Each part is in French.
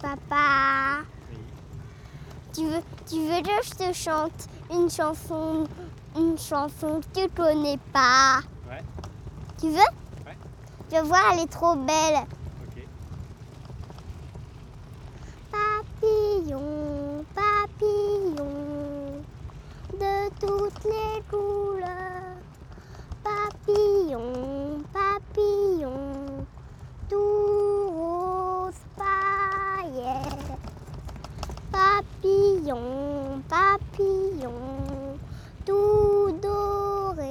Papa, Oui. tu veux que je te chante une chanson que tu connais pas? Ouais. Tu veux? Ouais. Tu vas voir, elle est trop belle. Ok. Papillon, papillon, de toutes les couleurs. Papillon, papillon, tout rose paillette. Papillon, papillon, tout doré.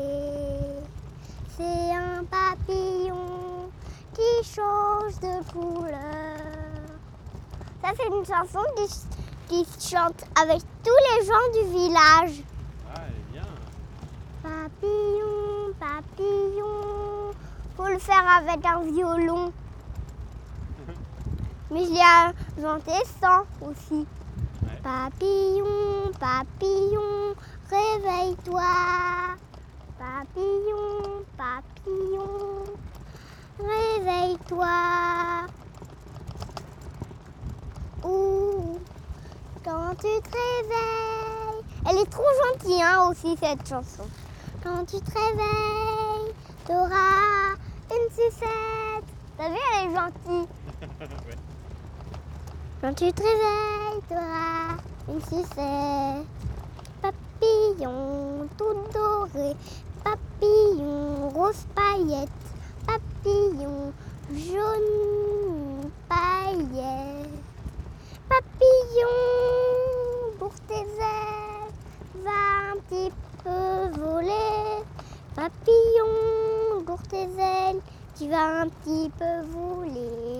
C'est un papillon qui change de couleur. Ça, c'est une chanson qui se chante avec tous les gens du village. Ah, elle est bien. Papillon, papillon, faut le faire avec un violon. Mais je l'ai inventé sans aussi. Ouais. Papillon, papillon, réveille-toi. Papillon, papillon, réveille-toi. Ouh, quand tu te réveilles. Elle est trop gentille hein, aussi cette chanson. Quand tu te réveilles, t'auras une sucette. T'as vu, elle est gentille. Ouais. Quand tu te réveilles, t'auras une sucette. Papillon tout doré, papillon rose paillette, papillon jaune paillette. Papillon, pour tes ailes, va un petit peu voler. Papillon, pour tes ailes, tu vas un petit peu voler.